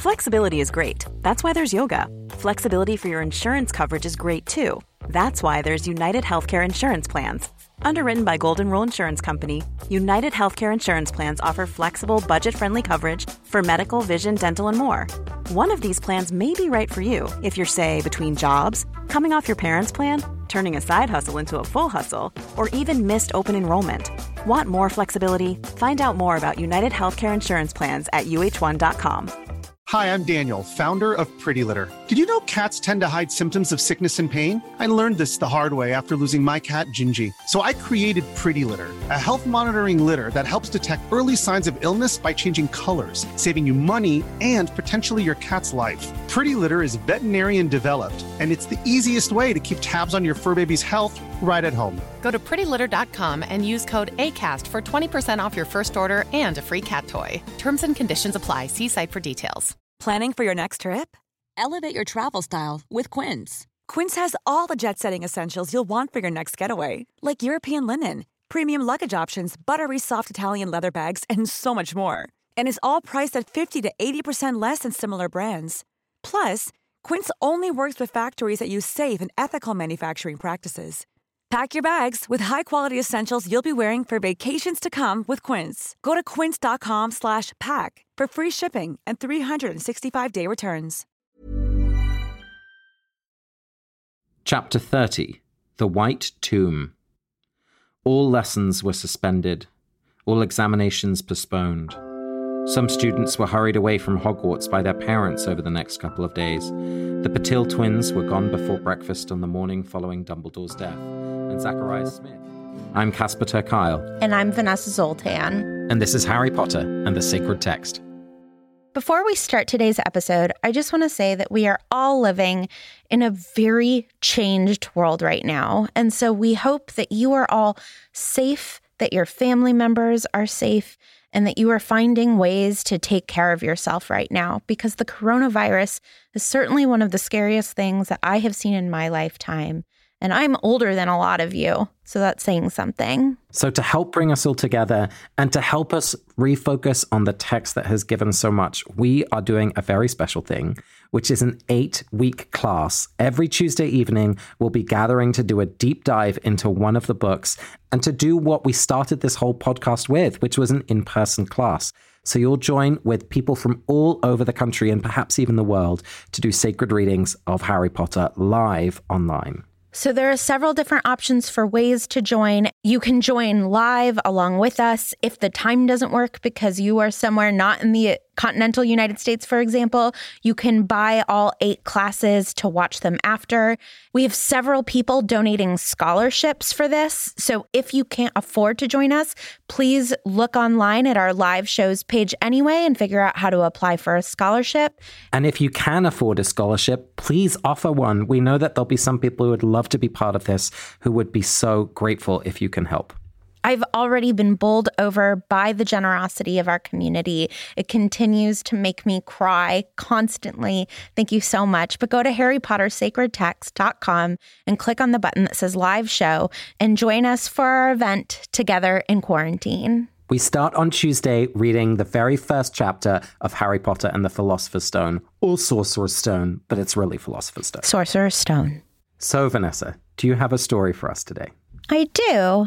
Flexibility is great. That's why there's yoga. Flexibility for your insurance coverage is great too. That's why there's United Healthcare Insurance Plans. Underwritten by Golden Rule Insurance Company, United Healthcare Insurance Plans offer flexible, budget-friendly coverage for medical, vision, dental, and more. One of these plans may be right for you if you're, say, between jobs, coming off your parents' plan, turning a side hustle into a full hustle, or even missed open enrollment. Want more flexibility? Find out more about United Healthcare Insurance Plans at uh1.com. Hi, I'm Daniel, founder of Pretty Litter. Did you know cats tend to hide symptoms of sickness and pain? I learned this the hard way after losing my cat, Gingy. So I created Pretty Litter, a health monitoring litter that helps detect early signs of illness by changing colors, saving you money and potentially your cat's life. Pretty Litter is veterinarian developed, and it's the easiest way to keep tabs on your fur baby's health right at home. Go to prettylitter.com and use code ACAST for 20% off your first order and a free cat toy. Terms and conditions apply. See site for details. Planning for your next trip? Elevate your travel style with Quince. Quince has all the jet-setting essentials you'll want for your next getaway, like European linen, premium luggage options, buttery soft Italian leather bags, and so much more. And is all priced at 50 to 80% less than similar brands. Plus, Quince only works with factories that use safe and ethical manufacturing practices. Pack your bags with high-quality essentials you'll be wearing for vacations to come with Quince. Go to quince.com/pack for free shipping and 365-day returns. Chapter 30. The White Tomb. All lessons were suspended. All examinations postponed. Some students were hurried away from Hogwarts by their parents over the next couple of days. The Patil twins were gone before breakfast on the morning following Dumbledore's death. And Zacharias Smith. I'm Casper ter Kuile. And I'm Vanessa Zoltan. And this is Harry Potter and the Sacred Text. Before we start today's episode, I just want to say that we are all living in a very changed world right now. And so we hope that you are all safe, that your family members are safe, and that you are finding ways to take care of yourself right now, because the coronavirus is certainly one of the scariest things that I have seen in my lifetime. And I'm older than a lot of you, so that's saying something. So to help bring us all together and to help us refocus on the text that has given so much, we are doing a very special thing, which is an 8-week class. Every Tuesday evening, we'll be gathering to do a deep dive into one of the books and to do what we started this whole podcast with, which was an in-person class. So you'll join with people from all over the country and perhaps even the world to do sacred readings of Harry Potter live online. So there are several different options for ways to join. You can join live along with us if the time doesn't work because you are somewhere not in the continental United States, for example. You can buy all 8 classes to watch them after. We have several people donating scholarships for this. So if you can't afford to join us, please look online at our live shows page anyway and figure out how to apply for a scholarship. And if you can afford a scholarship, please offer one. We know that there'll be some people who would love to be part of this, who would be so grateful if you can help. I've already been bowled over by the generosity of our community. It continues to make me cry constantly. Thank you so much. But go to harrypottersacredtext.com and click on the button that says live show and join us for our event together in quarantine. We start on Tuesday reading the very first chapter of Harry Potter and the Philosopher's Stone, or Sorcerer's Stone, but it's really Philosopher's Stone. Sorcerer's Stone. So, Vanessa, do you have a story for us today? I do.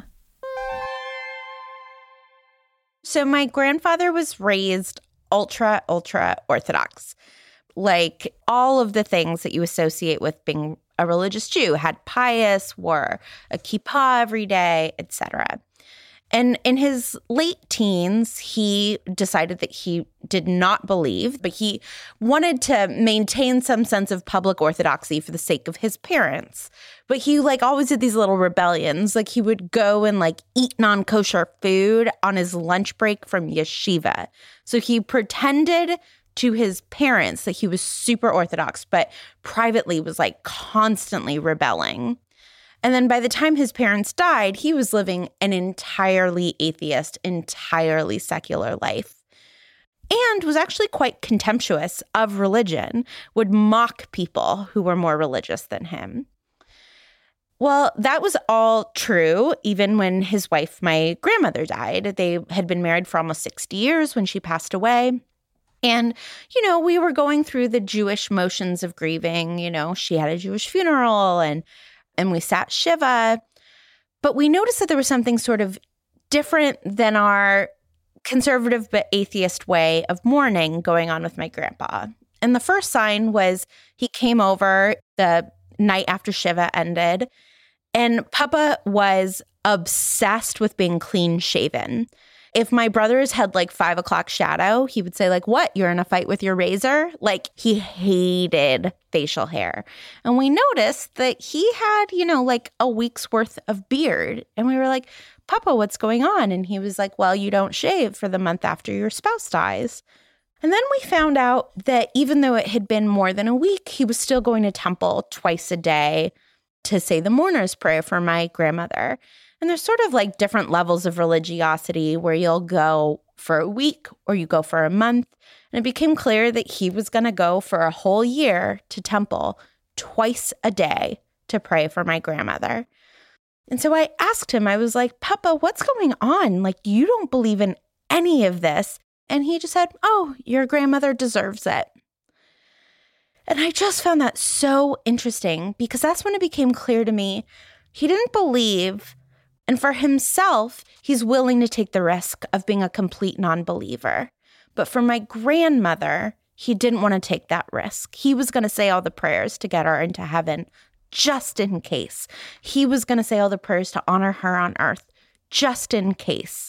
So my grandfather was raised ultra Orthodox. Like all of the things that you associate with being a religious Jew, had pious, wore a kippah every day, etc. And in his late teens, he decided that he did not believe, but he wanted to maintain some sense of public orthodoxy for the sake of his parents. But he always did these little rebellions. Like he would go and eat non-kosher food on his lunch break from yeshiva. So he pretended to his parents that he was super Orthodox, but privately was constantly rebelling. And then by the time his parents died, he was living an entirely atheist, entirely secular life. And was actually quite contemptuous of religion, would mock people who were more religious than him. Well, that was all true even when his wife, my grandmother, died. They had been married for almost 60 years when she passed away. And, we were going through the Jewish motions of grieving. She had a Jewish funeral and we sat Shiva. But we noticed that there was something sort of different than our conservative but atheist way of mourning going on with my grandpa. And the first sign was he came over the night after Shiva ended, and Papa was obsessed with being clean shaven. If my brothers had 5 o'clock shadow, he would say what? You're in a fight with your razor? He hated facial hair. And we noticed that he had, a week's worth of beard. And we were like, Papa, what's going on? And he was like, well, you don't shave for the month after your spouse dies. And then we found out that even though it had been more than a week, he was still going to temple twice a day to say the mourner's prayer for my grandmother. And there's sort of different levels of religiosity where you'll go for a week or you go for a month. And it became clear that he was going to go for a whole year to temple twice a day to pray for my grandmother. And so I asked him, I was like, Papa, what's going on? You don't believe in any of this. And he just said, oh, your grandmother deserves it. And I just found that so interesting because that's when it became clear to me he didn't believe. And for himself, he's willing to take the risk of being a complete non-believer. But for my grandmother, he didn't want to take that risk. He was going to say all the prayers to get her into heaven, just in case. He was going to say all the prayers to honor her on earth, just in case.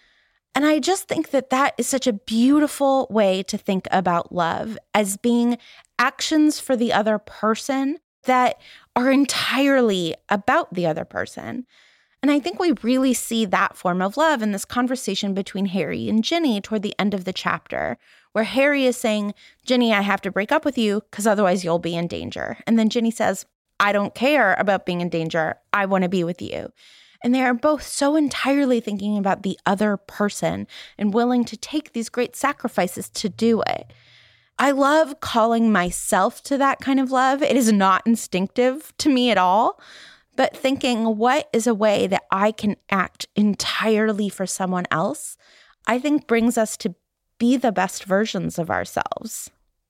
And I just think that that is such a beautiful way to think about love as being actions for the other person that are entirely about the other person. And I think we really see that form of love in this conversation between Harry and Ginny toward the end of the chapter, where Harry is saying, Ginny, I have to break up with you because otherwise you'll be in danger. And then Ginny says, I don't care about being in danger. I want to be with you. And they are both so entirely thinking about the other person and willing to take these great sacrifices to do it. I love calling myself to that kind of love. It is not instinctive to me at all. But thinking, what is a way that I can act entirely for someone else, I think brings us to be the best versions of ourselves.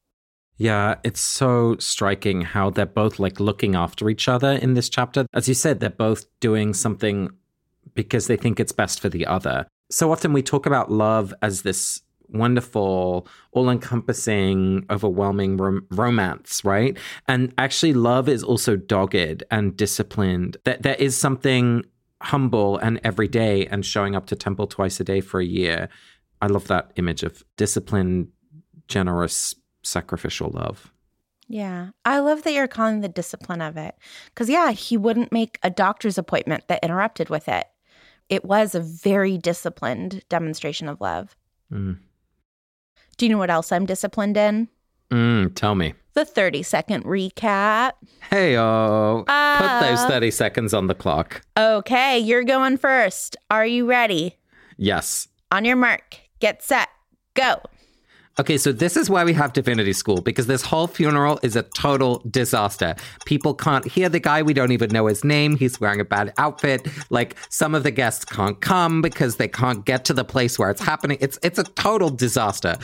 Yeah, it's so striking how they're both looking after each other in this chapter. As you said, they're both doing something because they think it's best for the other. So often we talk about love as this wonderful, all-encompassing, overwhelming romance, right? And actually love is also dogged and disciplined. There is something humble and everyday and showing up to temple twice a day for a year. I love that image of disciplined, generous, sacrificial love. Yeah. I love that you're calling the discipline of it. Because, he wouldn't make a doctor's appointment that interrupted with it. It was a very disciplined demonstration of love. Mm. Do you know what else I'm disciplined in? Tell me. The 30-second recap. Hey-oh. Put those 30 seconds on the clock. Okay, you're going first. Are you ready? Yes. On your mark, get set, go. Okay, so this is why we have Divinity School, because this whole funeral is a total disaster. People can't hear the guy. We don't even know his name. He's wearing a bad outfit. Some of the guests can't come because they can't get to the place where it's happening. It's a total disaster.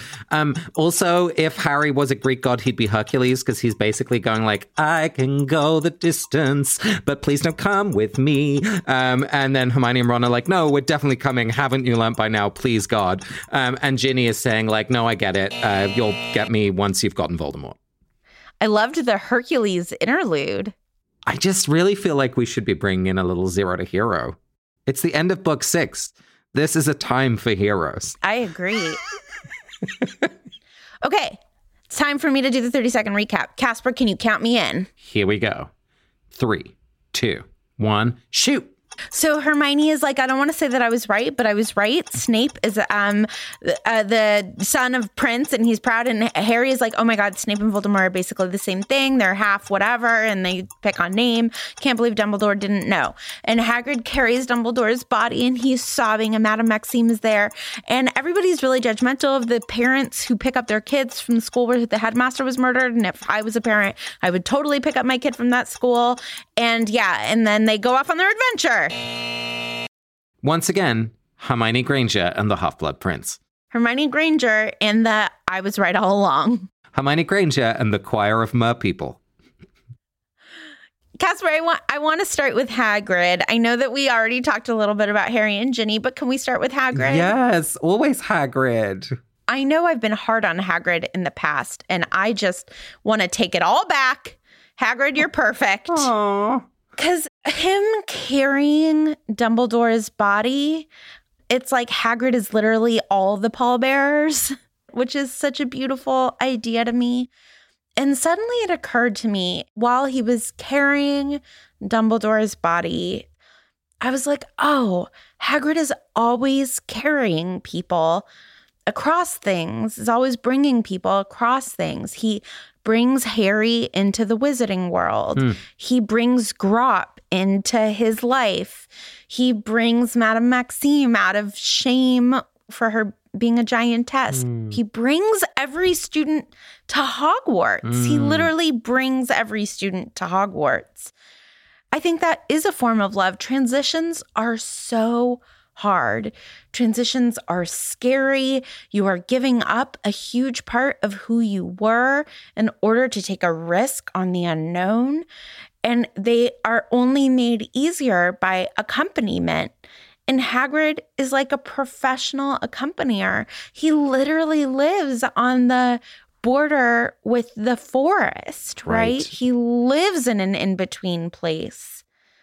Also, if Harry was a Greek god, he'd be Hercules, because he's basically going I can go the distance, but please don't come with me. And then Hermione and Ron are no, we're definitely coming. Haven't you learned by now? Please, God. And Ginny is saying no, I get it. You'll get me once you've gotten Voldemort. I loved the Hercules interlude. I just really feel like we should be bringing in a little Zero to Hero. It's the end of book 6. This is a time for heroes. I agree. Okay, it's time for me to do the 30-second recap. Casper, can you count me in? Here we go. 3, 2, 1, shoot. So Hermione is I don't want to say that I was right, but I was right. Snape is the son of Prince, and he's proud. And Harry is oh my God, Snape and Voldemort are basically the same thing. They're half whatever, and they pick on name. Can't believe Dumbledore didn't know. And Hagrid carries Dumbledore's body, and he's sobbing, and Madame Maxime is there. And everybody's really judgmental of the parents who pick up their kids from the school where the headmaster was murdered. And if I was a parent, I would totally pick up my kid from that school. And and then they go off on their adventure. Once again, Hermione Granger and the Half-Blood Prince. Hermione Granger and the I was right all along. Hermione Granger and the choir of merpeople. Casper, I want to start with Hagrid. I know that we already talked a little bit about Harry and Ginny, but can we start with Hagrid? Yes, always Hagrid. I know I've been hard on Hagrid in the past, and I just want to take it all back. Hagrid, you're perfect. Aww. Because him carrying Dumbledore's body, it's like Hagrid is literally all the pallbearers, which is such a beautiful idea to me. And suddenly it occurred to me while he was carrying Dumbledore's body, I was like, oh, Hagrid is always carrying people across things, is always bringing people across things. He brings Harry into the wizarding world. He brings Grop into his life. He brings Madame Maxime out of shame for her being a giantess. He brings every student to Hogwarts. He literally brings every student to Hogwarts. I think that is a form of love. Transitions are so hard. Transitions are scary. You are giving up a huge part of who you were in order to take a risk on the unknown. And they are only made easier by accompaniment. And Hagrid is like a professional accompanier. He literally lives on the border with the forest, right? He lives in an in-between place.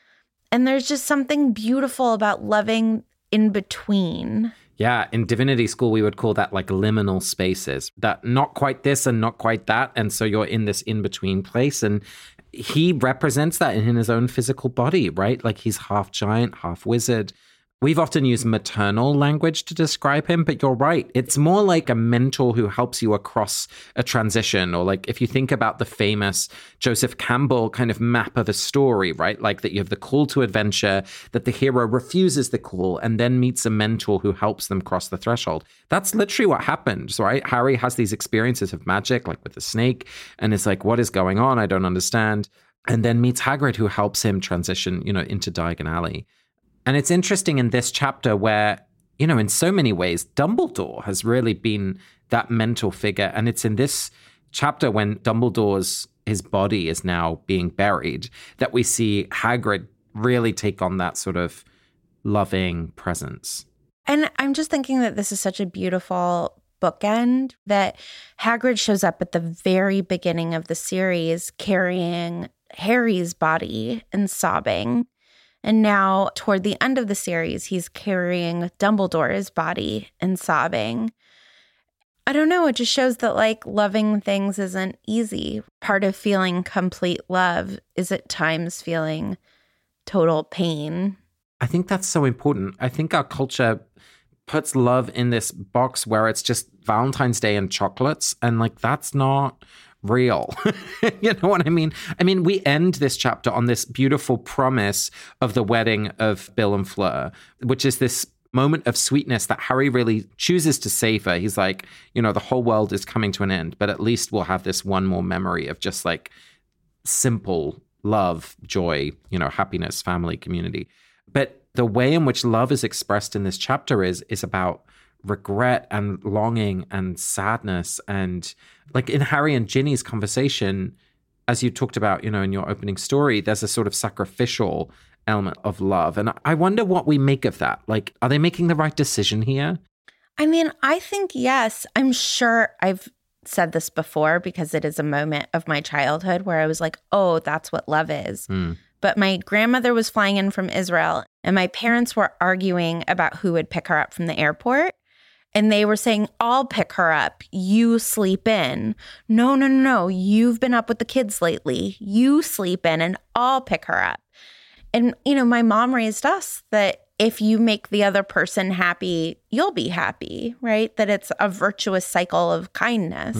And there's just something beautiful about loving in between. Yeah, in Divinity School, we would call that like liminal spaces, that not quite this and not quite that. And so you're in this in-between place. And he represents that in his own physical body, right? Like he's half giant, half wizard. We've often used maternal language to describe him, but you're right. It's more like a mentor who helps you across a transition, or like if you think about the famous Joseph Campbell kind of map of a story, right? Like that you have the call to adventure, that the hero refuses the call and then meets a mentor who helps them cross the threshold. That's literally what happens, right? Harry has these experiences of magic, like with the snake, and it's like, what is going on? I don't understand. And then meets Hagrid, who helps him transition, into Diagon Alley. And it's interesting in this chapter where, in so many ways, Dumbledore has really been that mentor figure. And it's in this chapter when his body is now being buried, that we see Hagrid really take on that sort of loving presence. And I'm just thinking that this is such a beautiful bookend, that Hagrid shows up at the very beginning of the series carrying Harry's body and sobbing. And now, toward the end of the series, he's carrying Dumbledore's body and sobbing. I don't know. It just shows that, like, loving things isn't easy. Part of feeling complete love is at times feeling total pain. I think that's so important. I think our culture puts love in this box where it's just Valentine's Day and chocolates. And, like, that's not real. You know what I mean? I mean, we end this chapter on this beautiful promise of the wedding of Bill and Fleur, which is this moment of sweetness that Harry really chooses to savor. He's like, the whole world is coming to an end, but at least we'll have this one more memory of just like simple love, joy, happiness, family, community. But the way in which love is expressed in this chapter is about regret and longing and sadness. And like in Harry and Ginny's conversation, as you talked about, in your opening story, there's a sort of sacrificial element of love. And I wonder what we make of that. Like, are they making the right decision here? I mean, I think yes. I'm sure I've said this before because it is a moment of my childhood where I was like, oh, that's what love is. But my grandmother was flying in from Israel and my parents were arguing about who would pick her up from the airport. And they were saying, I'll pick her up. You sleep in. No. You've been up with the kids lately. You sleep in and I'll pick her up. And, my mom raised us that if you make the other person happy, you'll be happy, right? That it's a virtuous cycle of kindness.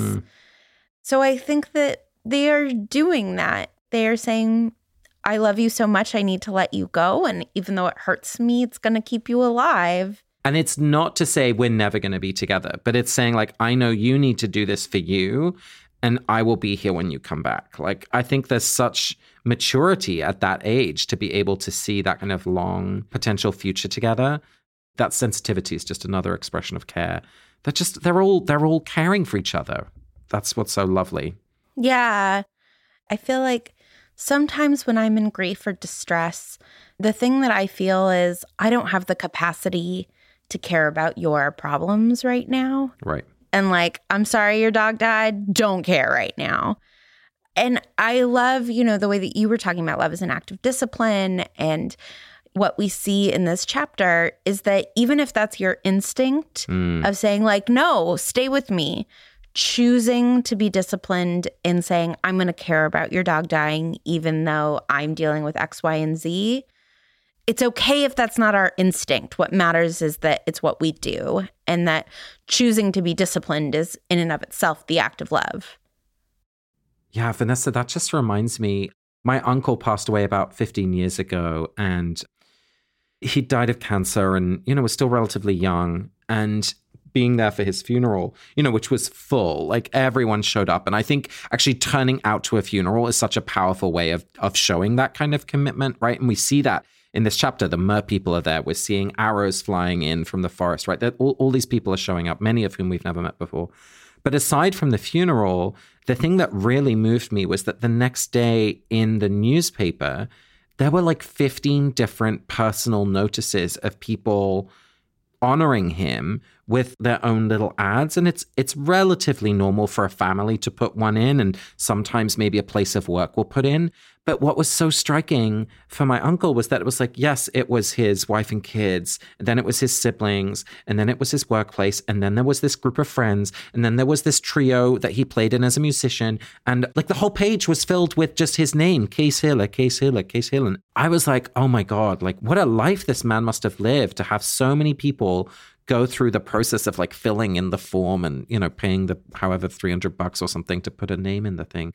So I think that they are doing that. They are saying, I love you so much, I need to let you go. And even though it hurts me, it's going to keep you alive. And it's not to say we're never going to be together, but it's saying like, I know you need to do this for you and I will be here when you come back. Like, I think there's such maturity at that age to be able to see that kind of long potential future together. That sensitivity is just another expression of care they're all caring for each other. That's what's so lovely. Yeah. I feel like sometimes when I'm in grief or distress, the thing that I feel is I don't have the capacity to care about your problems right now. Right. And like, I'm sorry your dog died. Don't care right now. And I love, the way that you were talking about love as an act of discipline. And what we see in this chapter is that even if that's your instinct of saying like, no, stay with me, choosing to be disciplined in saying, I'm going to care about your dog dying, even though I'm dealing with X, Y, and Z. It's okay if that's not our instinct. What matters is that it's what we do, and that choosing to be disciplined is in and of itself the act of love. Yeah, Vanessa, that just reminds me, my uncle passed away about 15 years ago, and he died of cancer and, was still relatively young. And being there for his funeral, which was full, like everyone showed up. And I think actually turning out to a funeral is such a powerful way of showing that kind of commitment, right? And we see that in this chapter. The mer people are there. We're seeing arrows flying in from the forest, right? All these people are showing up, many of whom we've never met before. But aside from the funeral, the thing that really moved me was that the next day in the newspaper, there were like 15 different personal notices of people honoring him with their own little ads. And it's relatively normal for a family to put one in, and sometimes maybe a place of work will put in. But what was so striking for my uncle was that it was like, yes, it was his wife and kids, and then it was his siblings, and then it was his workplace, and then there was this group of friends, and then there was this trio that he played in as a musician. And like the whole page was filled with just his name, Cees Hille, Cees Hille, Cees Hille. And I was like, oh my God, like what a life this man must have lived to have so many people go through the process of like filling in the form and, paying the however $300 or something to put a name in the thing.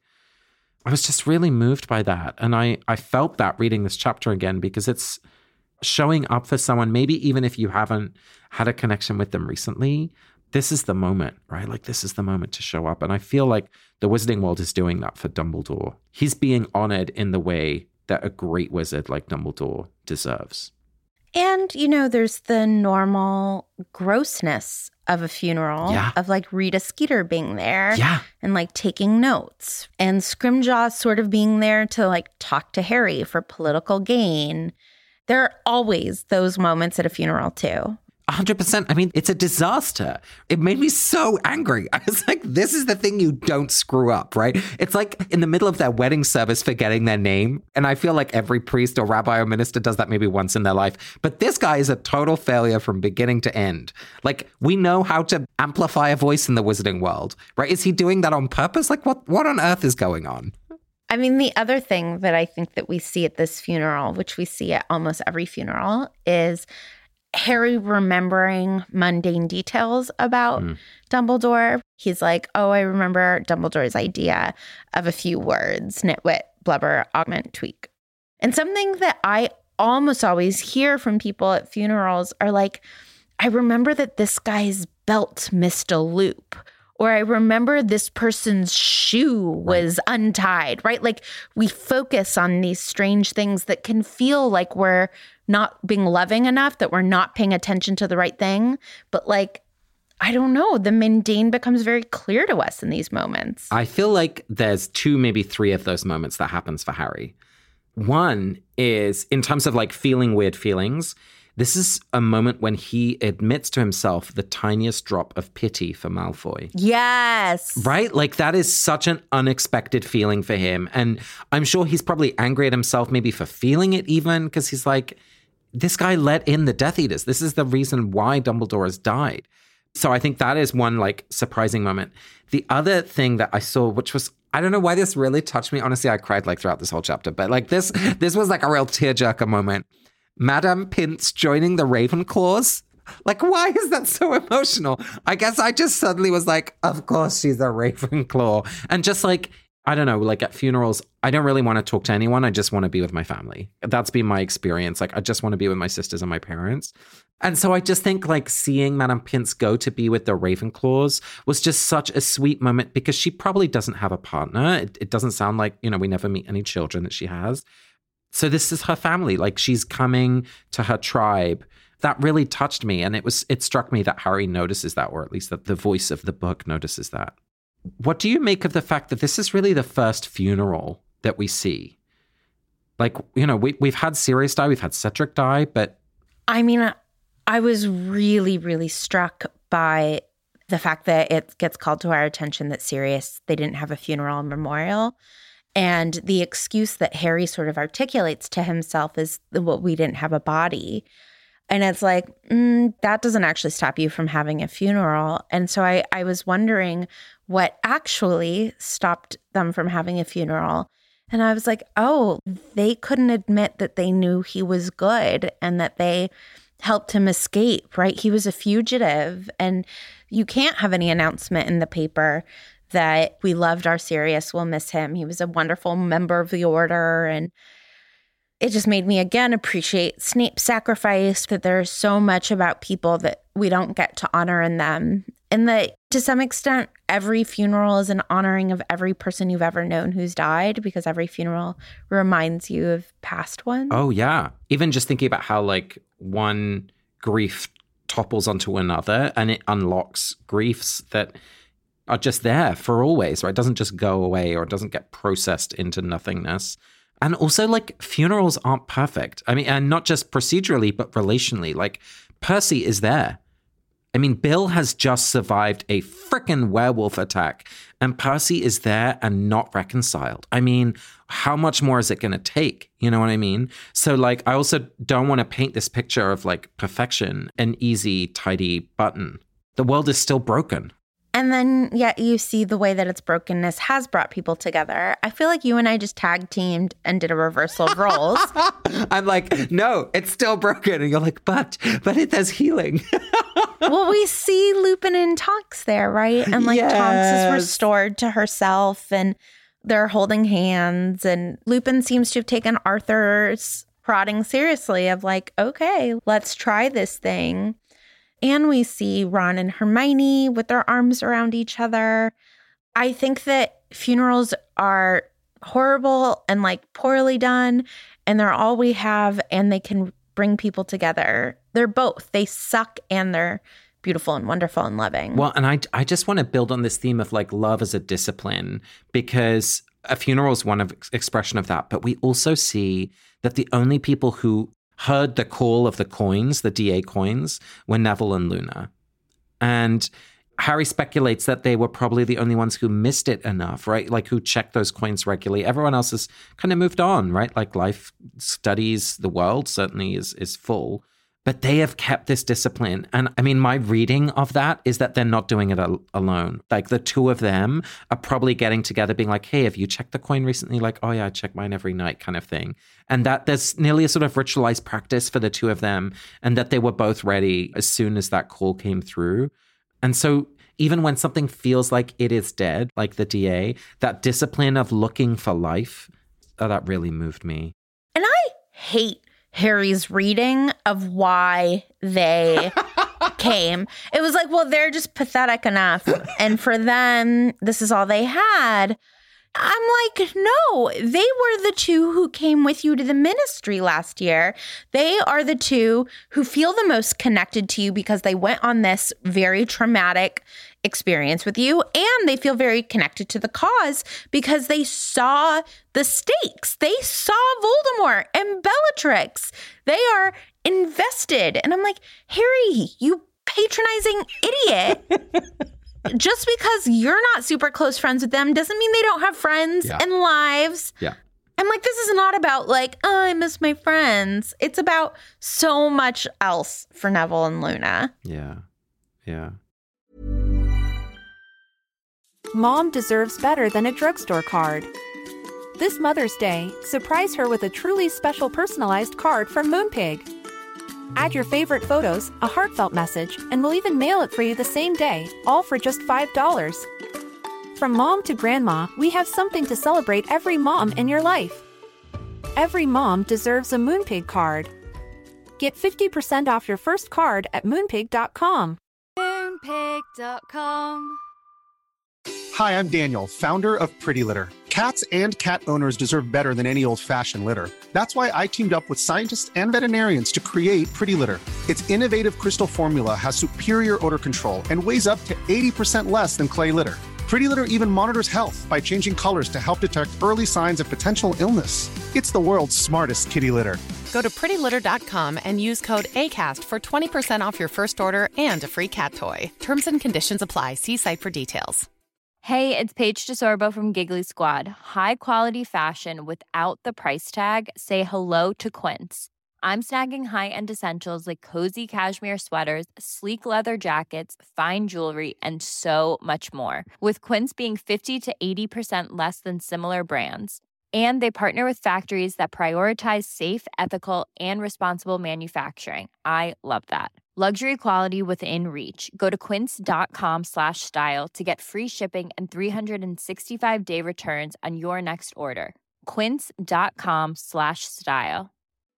I was just really moved by that. And I felt that reading this chapter again, because it's showing up for someone, maybe even if you haven't had a connection with them recently, this is the moment, right? Like this is the moment to show up. And I feel like the Wizarding World is doing that for Dumbledore. He's being honored in the way that a great wizard like Dumbledore deserves. And, there's the normal grossness of a funeral, of like Rita Skeeter being there and like taking notes, and Scrimjaw sort of being there to like talk to Harry for political gain. There are always those moments at a funeral too. 100%. I mean, it's a disaster. It made me so angry. I was like, this is the thing you don't screw up, right? It's like in the middle of their wedding service forgetting their name. And I feel like every priest or rabbi or minister does that maybe once in their life. But this guy is a total failure from beginning to end. Like, we know how to amplify a voice in the Wizarding World, right? Is he doing that on purpose? Like, what on earth is going on? I mean, the other thing that I think that we see at this funeral, which we see at almost every funeral, is Harry remembering mundane details about Dumbledore. He's like, oh, I remember Dumbledore's idea of a few words: nitwit, blubber, augment, tweak. And something that I almost always hear from people at funerals are like, I remember that this guy's belt missed a loop, or I remember this person's shoe was untied, right? Like we focus on these strange things that can feel like we're not being loving enough, that we're not paying attention to the right thing. But like, I don't know, the mundane becomes very clear to us in these moments. I feel like there's 2, maybe 3 of those moments that happens for Harry. One is in terms of like feeling weird feelings. This is a moment when he admits to himself the tiniest drop of pity for Malfoy. Yes. Right? Like that is such an unexpected feeling for him. And I'm sure he's probably angry at himself maybe for feeling it even, because he's like, this guy let in the Death Eaters. This is the reason why Dumbledore has died. So I think that is one like surprising moment. The other thing that I saw, which was, I don't know why this really touched me. Honestly, I cried like throughout this whole chapter, but like this was like a real tearjerker moment. Madame Pince joining the Ravenclaws. Like, why is that so emotional? I guess I just suddenly was like, of course she's a Ravenclaw. And just like, I don't know, like at funerals, I don't really want to talk to anyone. I just want to be with my family. That's been my experience. Like, I just want to be with my sisters and my parents. And so I just think like seeing Madame Pince go to be with the Ravenclaws was just such a sweet moment, because she probably doesn't have a partner. It doesn't sound like, we never meet any children that she has. So this is her family. Like she's coming to her tribe that really touched me. And it struck me that Harry notices that, or at least that the voice of the book notices that. What do you make of the fact that this is really the first funeral that we see? Like, you know, we've had Sirius die, we've had Cedric die, but... I mean, I was really, really struck by the fact that it gets called to our attention that Sirius, they didn't have a funeral and memorial. And the excuse that Harry sort of articulates to himself is, well, we didn't have a body. And it's like, that doesn't actually stop you from having a funeral. And so I was wondering what actually stopped them from having a funeral. And I was like, oh, they couldn't admit that they knew he was good and that they helped him escape, right? He was a fugitive. And you can't have any announcement in the paper that we loved our Sirius, we'll miss him. He was a wonderful member of the Order. And it just made me, again, appreciate Snape's sacrifice, that there's so much about people that we don't get to honor in them. And that, to some extent, every funeral is an honoring of every person you've ever known who's died, because every funeral reminds you of past ones. Oh, yeah. Even just thinking about how, like, one grief topples onto another and it unlocks griefs that are just there for always, right? It doesn't just go away, or it doesn't get processed into nothingness. And also, like, funerals aren't perfect. I mean, and not just procedurally, but relationally. Like, Percy is there. I mean, Bill has just survived a frickin' werewolf attack, and Percy is there and not reconciled. I mean, how much more is it going to take? You know what I mean? So, like, I also don't want to paint this picture of, like, perfection, an easy, tidy button. The world is still broken. And then, yet you see the way that its brokenness has brought people together. I feel like you and I just tag teamed and did a reversal of roles. I'm like, no, it's still broken. And you're like, but there's healing. Well, we see Lupin and Tonks there, right? And like Tonks is restored to herself and they're holding hands. And Lupin seems to have taken Arthur's prodding seriously of like, okay, let's try this thing. And we see Ron and Hermione with their arms around each other. I think that funerals are horrible and like poorly done, and they're all we have, and they can bring people together. They're both. They suck and they're beautiful and wonderful and loving. Well, and I just want to build on this theme of like love as a discipline, because a funeral is one expression of that. But we also see that the only people who heard the call of the coins, the DA coins, were Neville and Luna. And Harry speculates that they were probably the only ones who missed it enough, right? Like who checked those coins regularly. Everyone else has kind of moved on, right? Like life studies, the world certainly is full. But they have kept this discipline. And I mean, my reading of that is that they're not doing it alone. Like the two of them are probably getting together being like, hey, have you checked the coin recently? Like, oh yeah, I check mine every night kind of thing. And that there's nearly a sort of ritualized practice for the two of them, and that they were both ready as soon as that call came through. And so even when something feels like it is dead, like the DA, that discipline of looking for life, that really moved me. And I hate Harry's reading of why they came. It was like, well, they're just pathetic enough. And for them, this is all they had. I'm like, no, they were the two who came with you to the ministry last year. They are the two who feel the most connected to you because they went on this very traumatic experience with you, and they feel very connected to the cause because they saw the stakes. They saw Voldemort and Bellatrix. They are invested. And I'm like, Harry, you patronizing idiot. Just because you're not super close friends with them doesn't mean they don't have friends and lives. Yeah. I'm like, this is not about like, oh, I miss my friends. It's about so much else for Neville and Luna. Yeah. Yeah. Mom deserves better than a drugstore card. This Mother's Day, surprise her with a truly special personalized card from Moonpig. Add your favorite photos, a heartfelt message, and we'll even mail it for you the same day, all for just $5. From mom to grandma, we have something to celebrate every mom in your life. Every mom deserves a Moonpig card. Get 50% off your first card at Moonpig.com. Moonpig.com. Hi, I'm Daniel, founder of Pretty Litter. Cats and cat owners deserve better than any old-fashioned litter. That's why I teamed up with scientists and veterinarians to create Pretty Litter. Its innovative crystal formula has superior odor control and weighs up to 80% less than clay litter. Pretty Litter even monitors health by changing colors to help detect early signs of potential illness. It's the world's smartest kitty litter. Go to prettylitter.com and use code ACAST for 20% off your first order and a free cat toy. Terms and conditions apply. See site for details. Hey, it's Paige DeSorbo from Giggly Squad. High quality fashion without the price tag. Say hello to Quince. I'm snagging high-end essentials like cozy cashmere sweaters, sleek leather jackets, fine jewelry, and so much more. With Quince being 50 to 80% less than similar brands. And they partner with factories that prioritize safe, ethical, and responsible manufacturing. I love that. Luxury quality within reach. Go to quince.com/style to get free shipping and 365-day returns on your next order. Quince.com/style.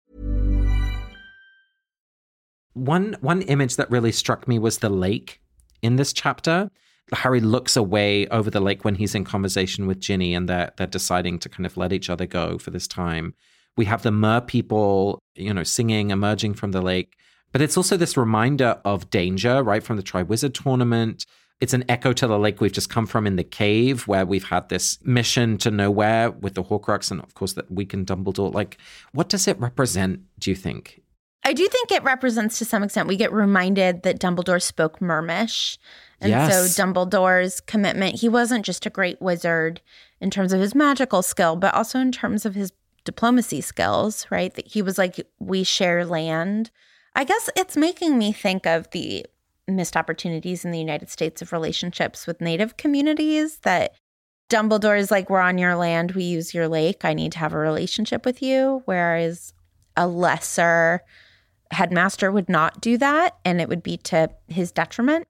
One image that really struck me was the lake in this chapter. Harry looks away over the lake when he's in conversation with Ginny, and they're deciding to kind of let each other go for this time. We have the mer people, singing, emerging from the lake. But it's also this reminder of danger, right, from the Triwizard Tournament. It's an echo to the lake we've just come from in the cave, where we've had this mission to nowhere with the Horcrux and, of course, that weakened Dumbledore. Like, what does it represent, do you think? I do think it represents, to some extent, we get reminded that Dumbledore spoke Mermish. And yes. So Dumbledore's commitment, he wasn't just a great wizard in terms of his magical skill, but also in terms of his diplomacy skills, right? That he was like, we share land. I guess it's making me think of the missed opportunities in the United States of relationships with Native communities, that Dumbledore is like, we're on your land, we use your lake, I need to have a relationship with you, whereas a lesser headmaster would not do that, and it would be to his detriment.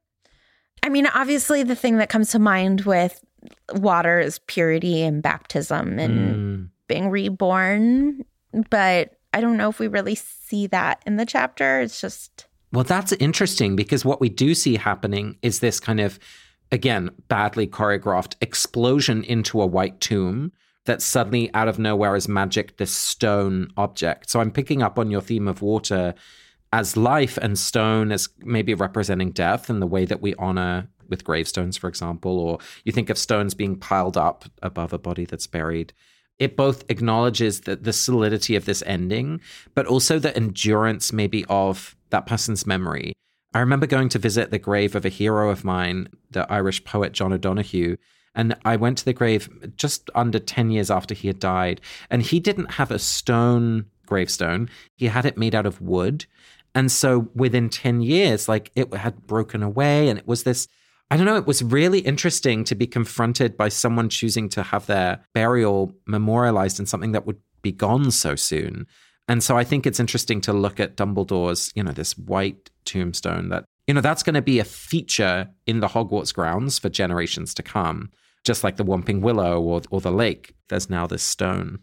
I mean, obviously, the thing that comes to mind with water is purity and baptism and being reborn. But I don't know if we really see that in the chapter. It's just... Well, that's interesting, because what we do see happening is this kind of, again, badly choreographed explosion into a white tomb that suddenly out of nowhere is magic, this stone object. So I'm picking up on your theme of water as life and stone as maybe representing death in the way that we honor with gravestones, for example, or you think of stones being piled up above a body that's buried. It both acknowledges the solidity of this ending, but also the endurance maybe of that person's memory. I remember going to visit the grave of a hero of mine, the Irish poet John O'Donoghue, and I went to the grave just under 10 years after he had died. And he didn't have a stone gravestone. He had it made out of wood. And so within 10 years, like, it had broken away. And it was this, I don't know, it was really interesting to be confronted by someone choosing to have their burial memorialized in something that would be gone so soon. And so I think it's interesting to look at Dumbledore's, this white tombstone that, that's going to be a feature in the Hogwarts grounds for generations to come. Just like the Whomping Willow or the lake, there's now this stone.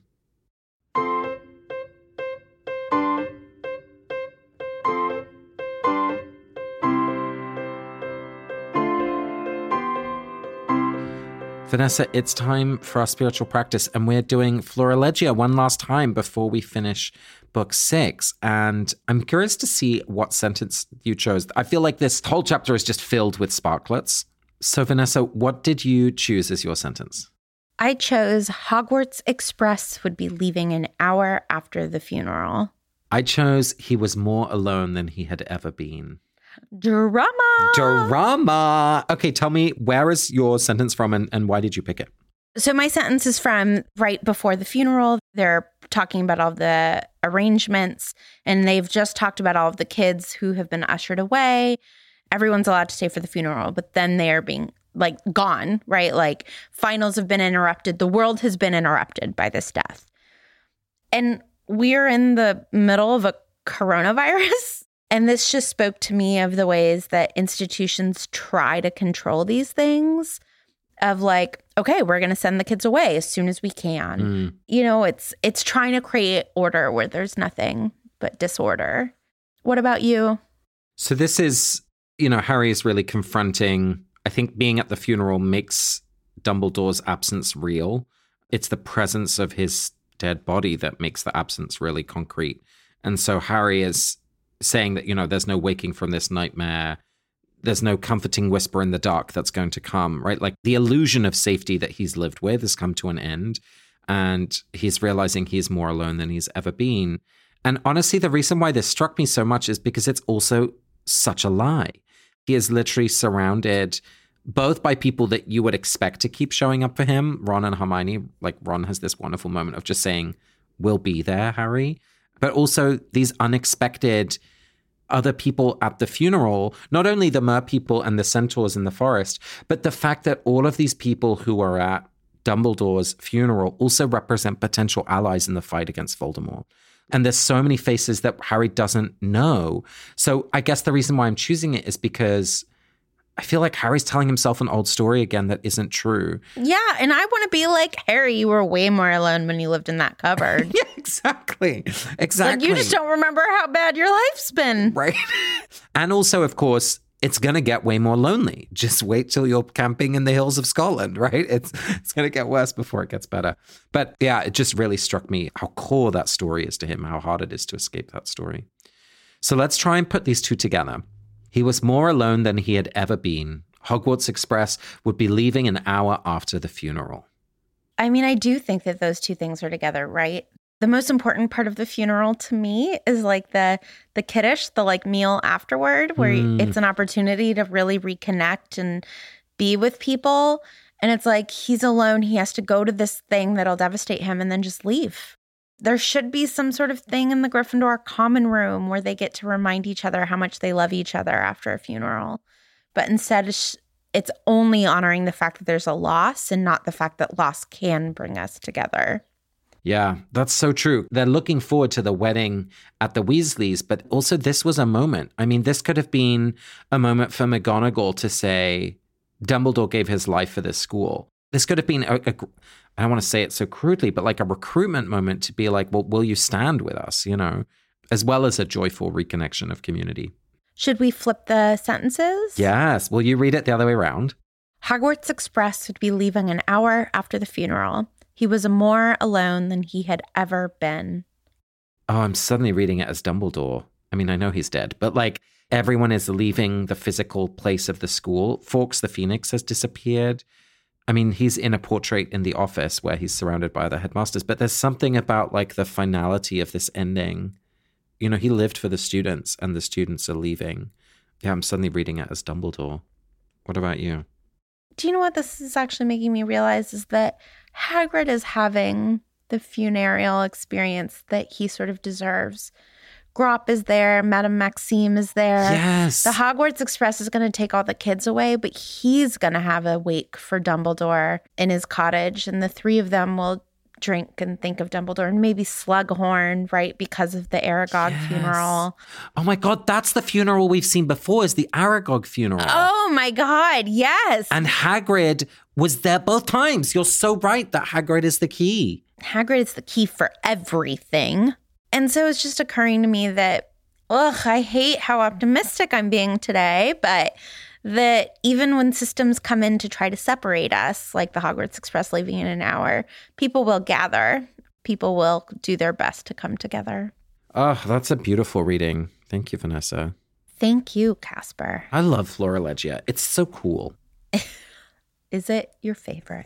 Vanessa, it's time for our spiritual practice, and we're doing Florilegia one last time before we finish book 6. And I'm curious to see what sentence you chose. I feel like this whole chapter is just filled with sparklets. So, Vanessa, what did you choose as your sentence? I chose Hogwarts Express would be leaving an hour after the funeral. I chose he was more alone than he had ever been. Drama! Okay, tell me, where is your sentence from and why did you pick it? So my sentence is from right before the funeral. They're talking about all the arrangements, and they've just talked about all of the kids who have been ushered away. Everyone's allowed to stay for the funeral, but then they are being gone, right? Like, finals have been interrupted. The world has been interrupted by this death. And we're in the middle of a coronavirus. And this just spoke to me of the ways that institutions try to control these things of okay, we're going to send the kids away as soon as we can. It's trying to create order where there's nothing but disorder. What about you? So this is, Harry is really confronting, I think being at the funeral makes Dumbledore's absence real. it's the presence of his dead body that makes the absence really concrete. And so Harry is saying that, there's no waking from this nightmare. There's no comforting whisper in the dark that's going to come, right? Like the illusion of safety that he's lived with has come to an end. And he's realizing he's more alone than he's ever been. And honestly, the reason why this struck me so much is because it's also such a lie. He is literally surrounded both by people that you would expect to keep showing up for him, Ron and Hermione. Like Ron has this wonderful moment of just saying, "We'll be there, Harry." But also these unexpected other people at the funeral, not only the mer people and the centaurs in the forest, but the fact that all of these people who are at Dumbledore's funeral also represent potential allies in the fight against Voldemort. And there's so many faces that Harry doesn't know. So I guess the reason why I'm choosing it is because I feel like Harry's telling himself an old story again that isn't true. Yeah, and I want to be like, Harry, you were way more alone when you lived in that cupboard. Yeah, exactly. Like, you just don't remember how bad your life's been. Right. And also, of course, it's going to get way more lonely. Just wait till you're camping in the hills of Scotland, right? It's going to get worse before it gets better. But yeah, it just really struck me how core that story is to him, how hard it is to escape that story. So let's try and put these two together. He was more alone than he had ever been. Hogwarts Express would be leaving an hour after the funeral. I mean, I do think that those two things are together, right? The most important part of the funeral to me is like the kiddish, the like meal afterward, where it's an opportunity to really reconnect and be with people. And it's like he's alone. He has to go to this thing that'll devastate him and then just leave. There should be some sort of thing in the Gryffindor common room where they get to remind each other how much they love each other after a funeral. But instead, it's only honoring the fact that there's a loss and not the fact that loss can bring us together. Yeah, that's so true. They're looking forward to the wedding at the Weasleys, but also this was a moment. I mean, this could have been a moment for McGonagall to say, Dumbledore gave his life for this school. This could have been, I don't want to say it so crudely, but like a recruitment moment to be like, well, will you stand with us, as well as a joyful reconnection of community. Should we flip the sentences? Yes. Will you read it the other way around? Hogwarts Express would be leaving an hour after the funeral. He was more alone than he had ever been. Oh, I'm suddenly reading it as Dumbledore. I mean, I know he's dead, but like everyone is leaving the physical place of the school. Fawkes the Phoenix has disappeared. I mean, he's in a portrait in the office where he's surrounded by other headmasters, but there's something about like the finality of this ending. He lived for the students and the students are leaving. Yeah, I'm suddenly reading it as Dumbledore. What about you? Do you know what this is actually making me realize is that Hagrid is having the funereal experience that he sort of deserves. Grawp is there. Madame Maxime is there. Yes. The Hogwarts Express is going to take all the kids away, but he's going to have a wake for Dumbledore in his cottage, and the three of them will drink and think of Dumbledore, and maybe Slughorn, right, because of the Aragog funeral. Oh my God, that's the funeral we've seen before, is the Aragog funeral. Oh my God, yes. And Hagrid was there both times. You're so right that Hagrid is the key. Hagrid is the key for everything. And so it's just occurring to me that, I hate how optimistic I'm being today, but that even when systems come in to try to separate us, like the Hogwarts Express leaving in an hour, people will gather. People will do their best to come together. Oh, that's a beautiful reading. Thank you, Vanessa. Thank you, Casper. I love Florilegia. It's so cool. Is it your favorite?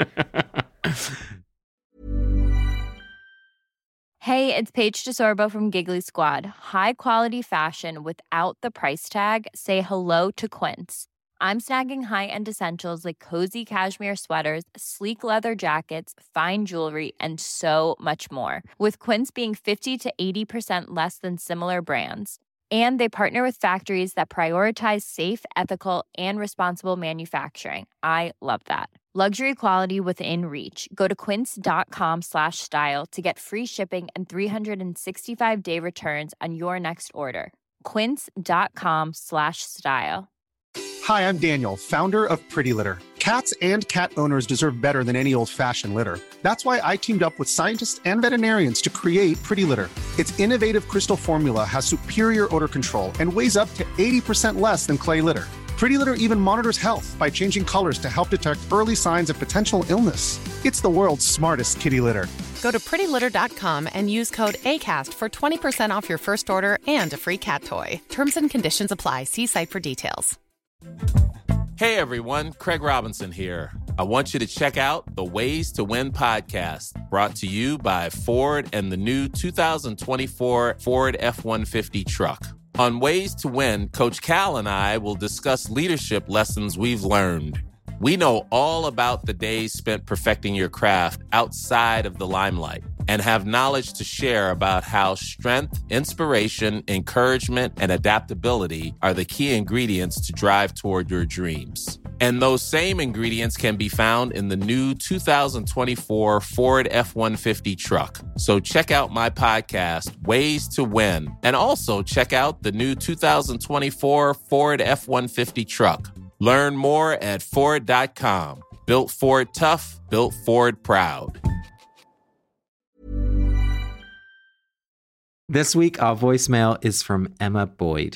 Hey, it's Paige DeSorbo from Giggly Squad. High quality fashion without the price tag. Say hello to Quince. I'm snagging high-end essentials like cozy cashmere sweaters, sleek leather jackets, fine jewelry, and so much more. With Quince being 50 to 80% less than similar brands. And they partner with factories that prioritize safe, ethical, and responsible manufacturing. I love that. Luxury quality within reach. Go to quince.com/style to get free shipping and 365-day returns on your next order. Quince.com/style. Hi, I'm Daniel, founder of Pretty Litter. Cats and cat owners deserve better than any old-fashioned litter. That's why I teamed up with scientists and veterinarians to create Pretty Litter. Its innovative crystal formula has superior odor control and weighs up to 80% less than clay litter. Pretty Litter even monitors health by changing colors to help detect early signs of potential illness. It's the world's smartest kitty litter. Go to prettylitter.com and use code ACAST for 20% off your first order and a free cat toy. Terms and conditions apply. See site for details. Hey everyone, Craig Robinson here. I want you to check out the Ways to Win podcast, brought to you by Ford and the new 2024 Ford F-150 truck. On Ways to Win, Coach Cal and I will discuss leadership lessons we've learned. We know all about the days spent perfecting your craft outside of the limelight and have knowledge to share about how strength, inspiration, encouragement, and adaptability are the key ingredients to drive toward your dreams. And those same ingredients can be found in the new 2024 Ford F-150 truck. So check out my podcast, Ways to Win, and also check out the new 2024 Ford F-150 truck. Learn more at Ford.com. Built Ford tough, built Ford proud. This week, our voicemail is from Emma Boyd.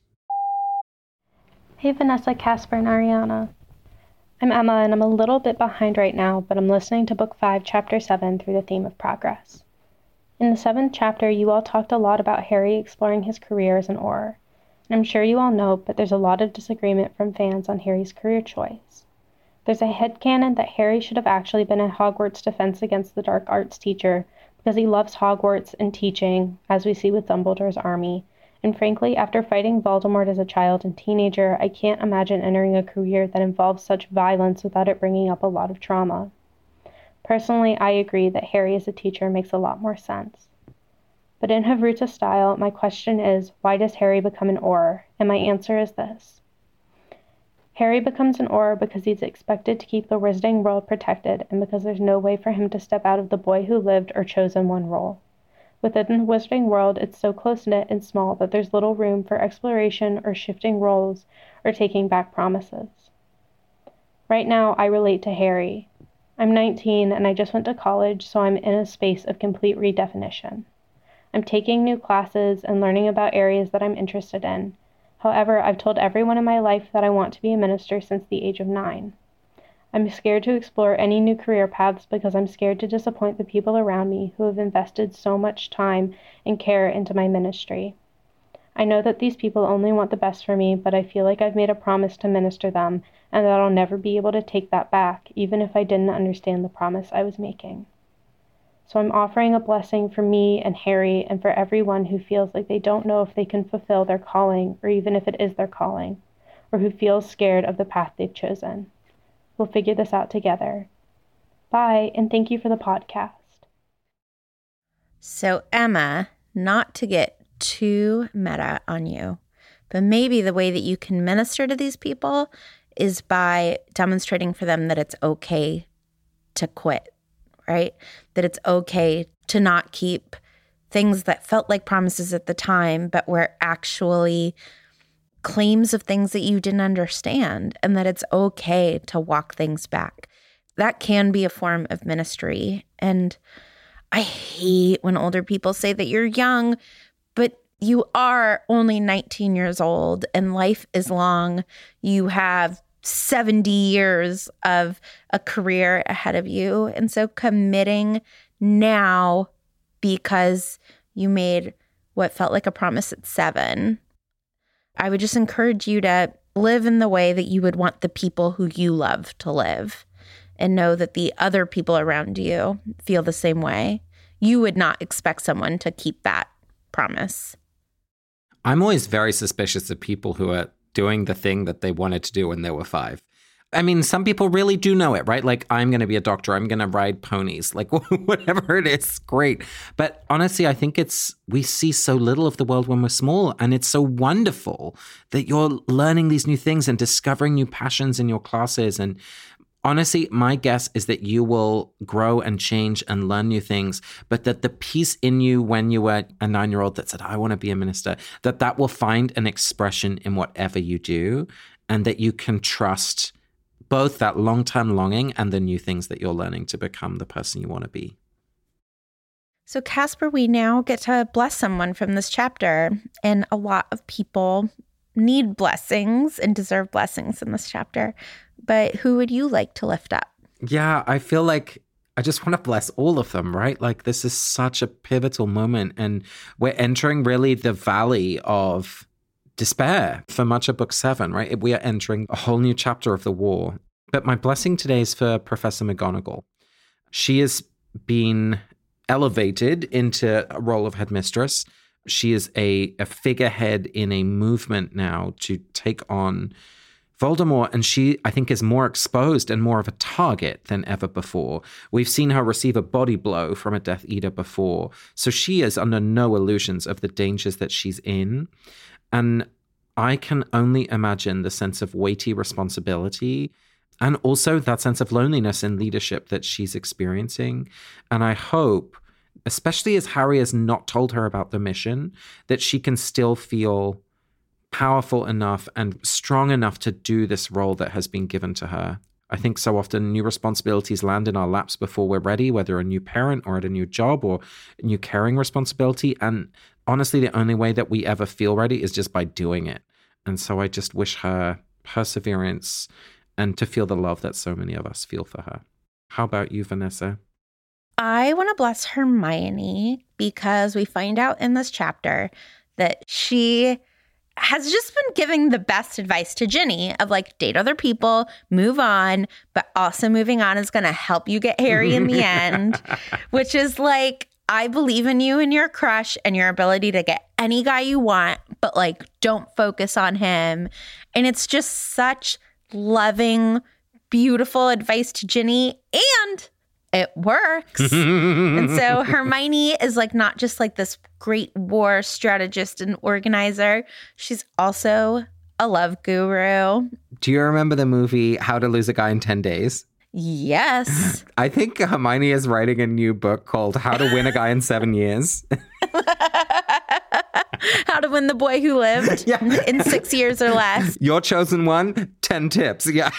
Hey Vanessa, Casper, and Ariana. I'm Emma, and I'm a little bit behind right now, but I'm listening to Book 5, Chapter 7 through the theme of progress. In the 7th chapter, you all talked a lot about Harry exploring his career as an Auror. I'm sure you all know, but there's a lot of disagreement from fans on Harry's career choice. There's a headcanon that Harry should have actually been a Hogwarts Defense Against the Dark Arts teacher because he loves Hogwarts and teaching, as we see with Dumbledore's army. And frankly, after fighting Voldemort as a child and teenager, I can't imagine entering a career that involves such violence without it bringing up a lot of trauma. Personally, I agree that Harry as a teacher makes a lot more sense. But in Havruta style, my question is, why does Harry become an Auror? And my answer is this. Harry becomes an Auror because he's expected to keep the Wizarding World protected and because there's no way for him to step out of the boy who lived or chosen one role. Within the Wizarding World, it's so close-knit and small that there's little room for exploration or shifting roles or taking back promises. Right now, I relate to Harry. I'm 19 and I just went to college, so I'm in a space of complete redefinition. I'm taking new classes and learning about areas that I'm interested in. However, I've told everyone in my life that I want to be a minister since the age of 9. I'm scared to explore any new career paths because I'm scared to disappoint the people around me who have invested so much time and care into my ministry. I know that these people only want the best for me, but I feel like I've made a promise to minister them and that I'll never be able to take that back, even if I didn't understand the promise I was making. So I'm offering a blessing for me and Harry and for everyone who feels like they don't know if they can fulfill their calling or even if it is their calling, or who feels scared of the path they've chosen. We'll figure this out together. Bye, and thank you for the podcast. So Emma, not to get too meta on you, but maybe the way that you can minister to these people is by demonstrating for them that it's okay to quit. Right? That it's okay to not keep things that felt like promises at the time, but were actually claims of things that you didn't understand, and that it's okay to walk things back. That can be a form of ministry. And I hate when older people say that you're young, but you are only 19 years old and life is long. You have 70 years of a career ahead of you. And so committing now because you made what felt like a promise at 7, I would just encourage you to live in the way that you would want the people who you love to live and know that the other people around you feel the same way. You would not expect someone to keep that promise. I'm always very suspicious of people who are doing the thing that they wanted to do when they were 5. I mean, some people really do know it, right? Like, I'm going to be a doctor. I'm going to ride ponies. Like, whatever it is, great. But honestly, I think we see so little of the world when we're small. And it's so wonderful that you're learning these new things and discovering new passions in your classes. And honestly, my guess is that you will grow and change and learn new things, but that the piece in you when you were a 9-year-old that said, I want to be a minister, that will find an expression in whatever you do, and that you can trust both that long-term longing and the new things that you're learning to become the person you want to be. So Casper, we now get to bless someone from this chapter, and a lot of people need blessings and deserve blessings in this chapter. But who would you like to lift up? Yeah, I feel like I just want to bless all of them, right? Like this is such a pivotal moment, and we're entering really the valley of despair for much of Book 7, right? We are entering a whole new chapter of the war. But my blessing today is for Professor McGonagall. She has been elevated into a role of headmistress. She is a figurehead in a movement now to take on Voldemort, and she, I think, is more exposed and more of a target than ever before. We've seen her receive a body blow from a Death Eater before, so she is under no illusions of the dangers that she's in. And I can only imagine the sense of weighty responsibility and also that sense of loneliness in leadership that she's experiencing. And I hope, especially as Harry has not told her about the mission, that she can still feel powerful enough and strong enough to do this role that has been given to her. I think so often new responsibilities land in our laps before we're ready, whether a new parent or at a new job or a new caring responsibility. And honestly, the only way that we ever feel ready is just by doing it. And so I just wish her perseverance and to feel the love that so many of us feel for her. How about you, Vanessa? I want to bless Hermione because we find out in this chapter that she has just been giving the best advice to Ginny of like, date other people, move on, but also moving on is going to help you get Harry in the end, which is like, I believe in you and your crush and your ability to get any guy you want, but like, don't focus on him. And it's just such loving, beautiful advice to Ginny, and it works. And so Hermione is like not just like this great war strategist and organizer. She's also a love guru. Do you remember the movie How to Lose a Guy in 10 Days? Yes. I think Hermione is writing a new book called How to Win a Guy in 7 Years. How to Win the Boy Who Lived in 6 years or less. Your chosen one, 10 tips. Yeah.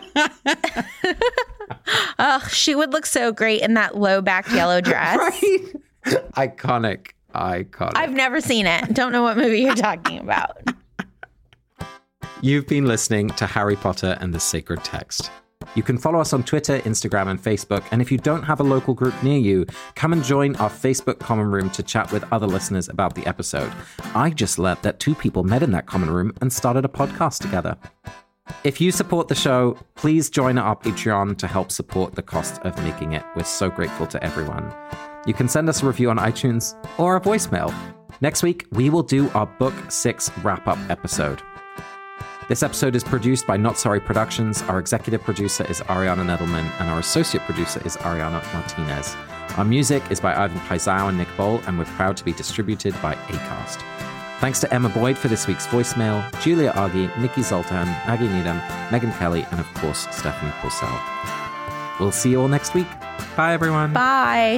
Oh, she would look so great in that low-backed yellow dress. Right? Iconic. I've never seen it. Don't know what movie you're talking about. You've been listening to Harry Potter and the Sacred Text. You can follow us on Twitter, Instagram, and Facebook. And if you don't have a local group near you, come and join our Facebook common room to chat with other listeners about the episode. I just learned that 2 people met in that common room and started a podcast together. If you support the show, please join our Patreon to help support the cost of making it. We're so grateful to everyone. You can send us a review on iTunes or a voicemail. Next week, we will do our Book 6 wrap-up episode. This episode is produced by Not Sorry Productions. Our executive producer is Ariana Nedelman, and our associate producer is Ariana Martinez. Our music is by Ivan Paisau and Nick Boll, and we're proud to be distributed by Acast. Thanks to Emma Boyd for this week's voicemail, Julia Argy, Nikki Zoltan, Maggie Needham, Megan Kelly, and of course, Stephanie Purcell. We'll see you all next week. Bye, everyone. Bye.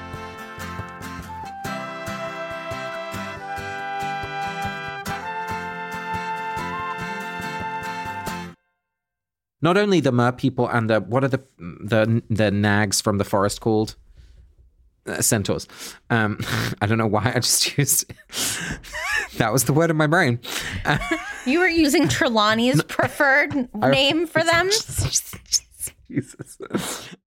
Not only the mer people and what are the nags from the forest called? Centaurs. I don't know why I just used that was the word in my brain. You were using Trelawney's preferred name for them? Jesus.